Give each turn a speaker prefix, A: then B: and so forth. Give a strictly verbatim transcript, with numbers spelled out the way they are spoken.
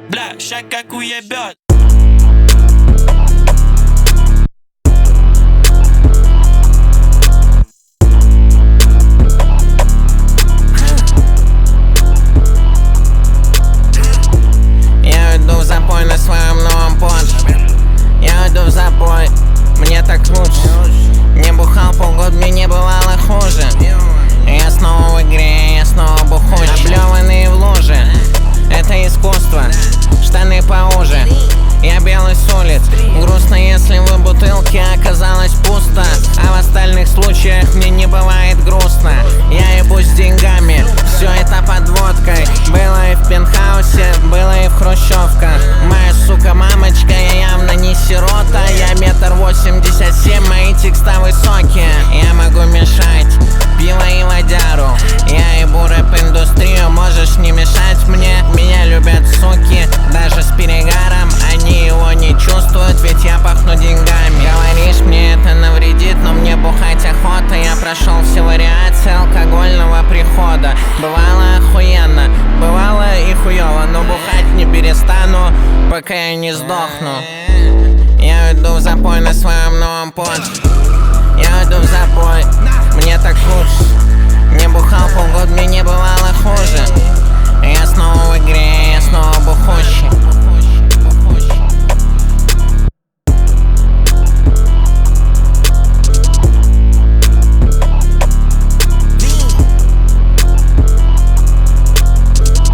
A: Бля, ща как уебет.
B: Я иду в запой на своем новом Porsche. Я иду в запой, мне так лучше. Не бухал полгода, мне не бывало хуже. Я снова в игре, я снова бухой. Облеванные в луже, это искусство. Штаны поуже, я белый с улиц. Грустно, если в бутылке оказалось пусто. А в остальных случаях мне не бывает грустно. Я ебусь с деньгами, все это подводкой. Было и в пентхаусе, было и в хрущевках. Моя сука мамочка, я явно не сирота. Я метр восемьдесят семь, мои текста высокие. Я могу мешать пиво и водяру. Я ебу рэп-индустрию, можешь не мешать мне. Меня любят суки, даже с перегаром. Они его не чувствуют, ведь я пахну деньгами. Говоришь, мне это навредит, но мне бухать охота. Я прошел все вариации алкогольного прихода. Бывало охуенно, бывало и хуёво, но бухать не перестану, пока я не сдохну. Я иду в запой на своем новом Porsche. Я иду в запой, мне так лучше. Не бухал полгода, мне не бывало хуже. Я снова в игре,